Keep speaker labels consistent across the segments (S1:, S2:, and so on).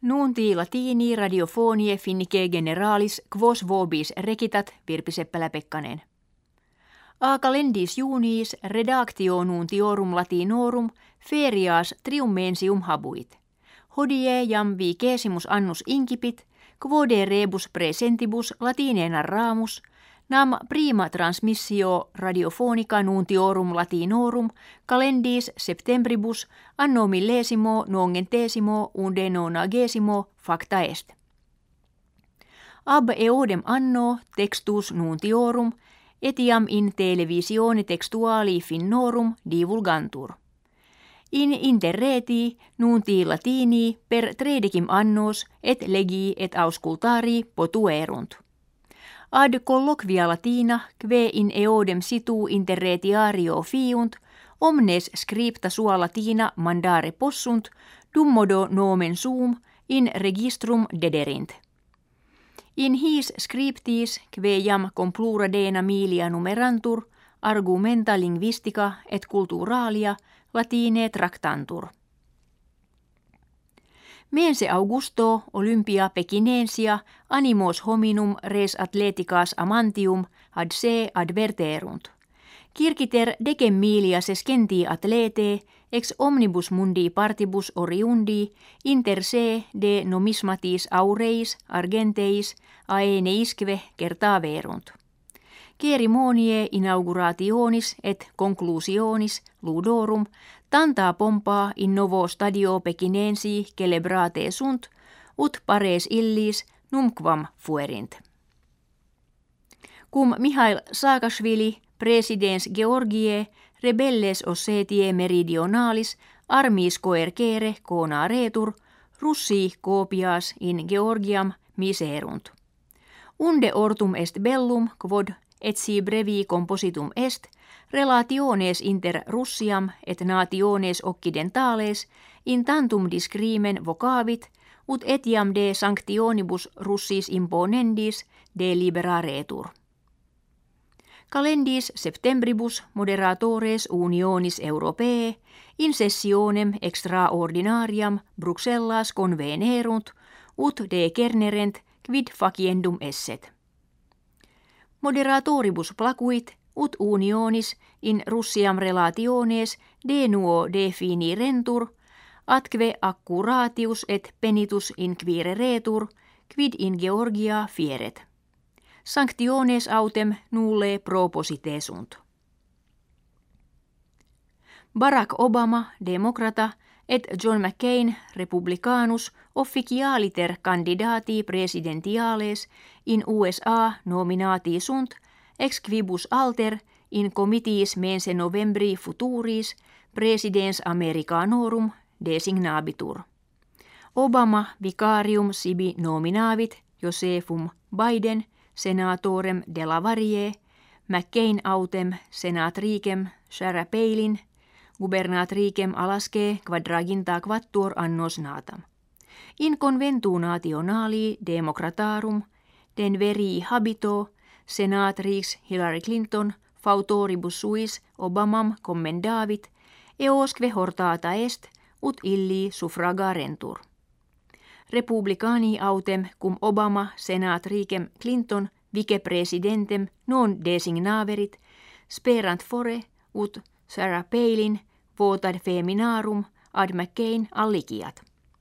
S1: Nunti latini radiofonie finnike generalis quos vobis recitat Virpi Seppälä-Pekkanen. A calendis juniis redactio nuntiorum latinorum ferias triumensium habuit. Hodie jam vicesimus annus incipit, quode rebus presentibus latinea narramus, nam prima transmissio radiofonica nuntiorum latinorum calendis septembribus anno millesimo nongentesimo unde nonagesimo facta est. Ab eodem anno textus nuntiorum etiam in televisione textuali finnorum divulgantur. In interreti nunti latini per tredecim annos et legi et auscultari potuerunt. Ad colloquia latina kve in eodem situ interretiario fiunt, omnes scripta sua latina mandare possunt, dummodo nomen sum in registrum dederint. In his scriptis kve jam complura dena milia numerantur, argumenta linguistica et culturalia latine tractantur. Mense Augusto Olympia Pekinensia animos hominum res atleticas amantium ad se adverterunt. Circiter decem milia sescentii atlete ex omnibus mundi partibus oriundi inter se de nomismatis aureis argenteis aeneisque certaverunt. Cerimonie inaugurationis et conclusionis ludorum tantaa pompaa in novo stadio Pekinensi celebrate sunt, ut pares illis numquam fuerint. Cum Mihail Saakashvili, presidens Georgiae, rebelles Ossetiae meridionalis, armis coercere conaretur, Russii copias in Georgiam miserunt. Unde ortum est bellum quod et si brevi compositum est, relationes inter Russiam et nationes occidentales in tantum discrimen vocavit, ut etiam de sanctionibus Russis imponendis deliberaretur. Calendis septembribus moderatores unionis Europae in sessionem extraordinariam Bruxellas convenerunt, ut decernerent quid faciendum esset. Moderatoribus placuit, ut unionis in Russiam relationes de nuo definirentur, atque accuratius et penitus inquireretur, quid in Georgia fieret. Sanctiones autem nulle proposite sunt. Barack Obama, demokrata, et John McCain, republicanus, officialiter candidati presidentiales in USA nominati sunt, ex quibus alter in committees mense novembri futuris presidens Americanorum designabitur. Obama vicarium sibi nominavit Josephum Biden senatorem Delavarie, McCain autem senatricem Sarah Palin, gubernatricem Alaskae quadraginta quattuor annos natam. In conventu nationali democratarum Denveri habito senatrix Hillary Clinton fautoribus suis Obamam commendavit, eosque hortata est, ut illi suffragarentur. Republicani autem cum Obama senatricem Clinton vicepresidentem non designaverit, sperant fore, ut Sarah Palin votad feminarum ad McCain alliciat.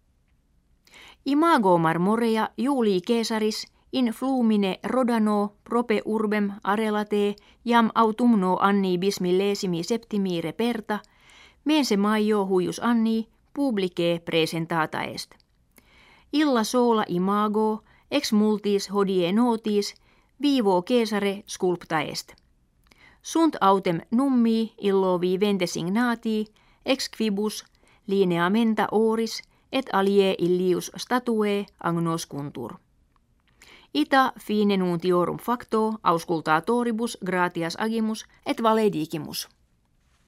S1: Imago marmorea Julii Caesaris in flumine rodano prope urbem arelate jam autumno anni bismillesimi septimi reperta, mense maio huius anni publicae presentata est. Illa sola imago ex multis hodie notis vivo Caesare sculpta est. Sunt autem nummi illo vivente signati ex quibus lineamenta oris et alie illius statue agnoscuntur. Ita fine nuntiorum facto auscultatoribus gratias agimus et valedicimus.